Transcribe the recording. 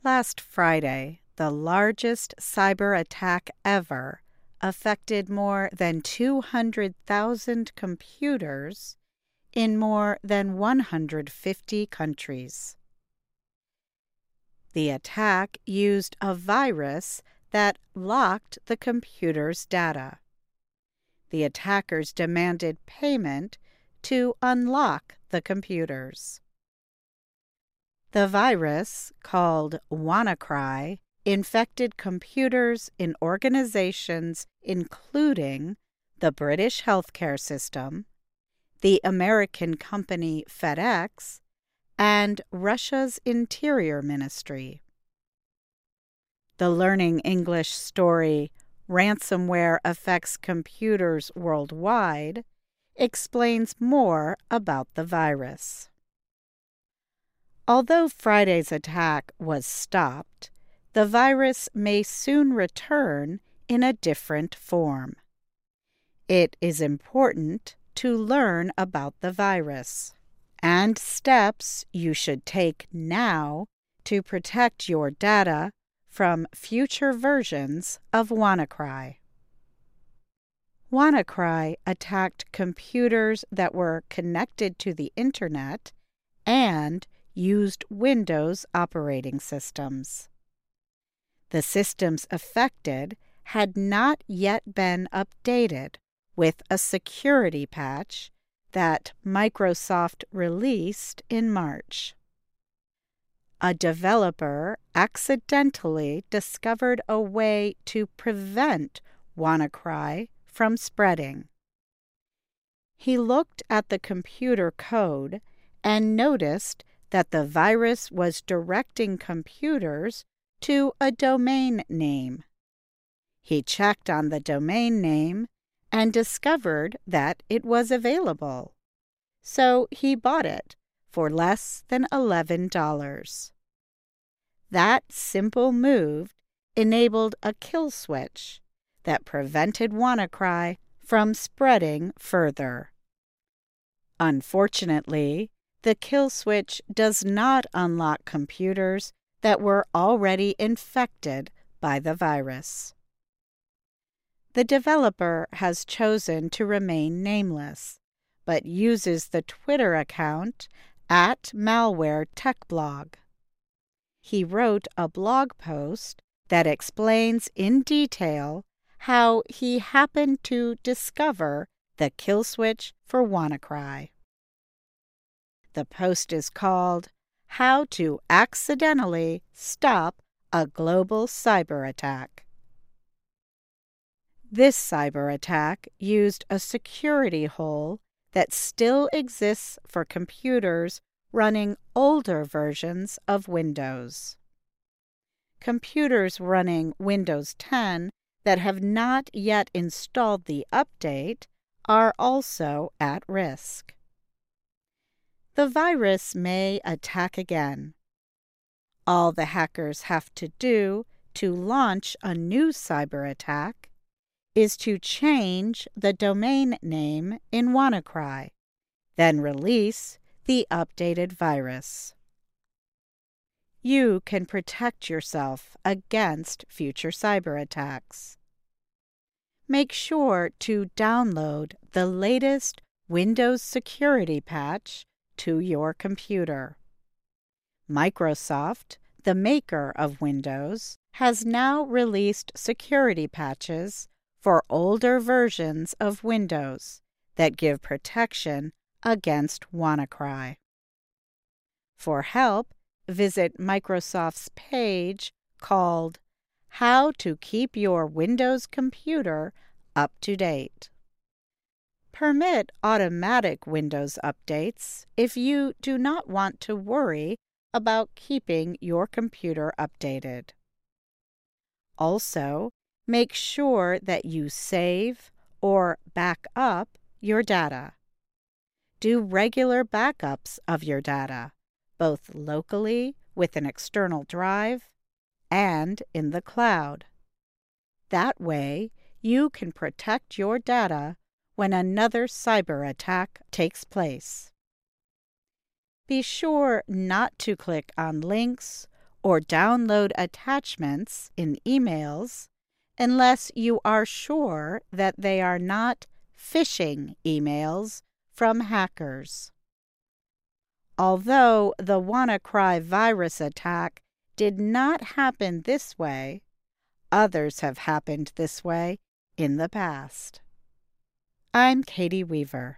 Last Friday, the largest cyber attack ever affected more than 200,000 computers in more than 150 countries. The attack used a virus that locked the computer's data. The attackers demanded payment to unlock the computers. The virus, called WannaCry, infected computers in organizations including the British healthcare system, the American company FedEx, and Russia's Interior Ministry. The Learning English story, Ransomware Affects Computers Worldwide, explains more about the virus. Although Friday's attack was stopped, the virus may soon return in a different form. It is important to learn about the virus and steps you should take now to protect your data from future versions of WannaCry. WannaCry attacked computers that were connected to the Internet and used Windows operating systems. The systems affected had not yet been updated with a security patch that Microsoft released in March. A developer accidentally discovered a way to prevent WannaCry from spreading. He looked at the computer code and noticed that the virus was directing computers to a domain name. He checked on the domain name and discovered that it was available. So he bought it for less than $11. That simple move enabled a kill switch that prevented WannaCry from spreading further. Unfortunately, the kill switch does not unlock computers that were already infected by the virus. The developer has chosen to remain nameless, but uses the Twitter account @MalwareTechBlog. He wrote a blog post that explains in detail how he happened to discover the kill switch for WannaCry. The post is called How to Accidentally Stop a Global Cyber Attack. This cyber attack used a security hole that still exists for computers running older versions of Windows. Computers running Windows 10 that have not yet installed the update are also at risk. The virus may attack again. All the hackers have to do to launch a new cyber attack is to change the domain name in WannaCry, then release the updated virus. You can protect yourself against future cyber attacks. Make sure to download the latest Windows security patch to your computer. Microsoft, the maker of Windows, has now released security patches for older versions of Windows that give protection against WannaCry. For help, visit Microsoft's page called How to Keep Your Windows Computer Up to Date. Permit automatic Windows updates if you do not want to worry about keeping your computer updated. Also, make sure that you save or back up your data. Do regular backups of your data, both locally with an external drive and in the cloud. That way, you can protect your data when another cyber attack takes place. Be sure not to click on links or download attachments in emails unless you are sure that they are not phishing emails from hackers. Although the WannaCry virus attack did not happen this way, others have happened this way in the past. I'm Katie Weaver.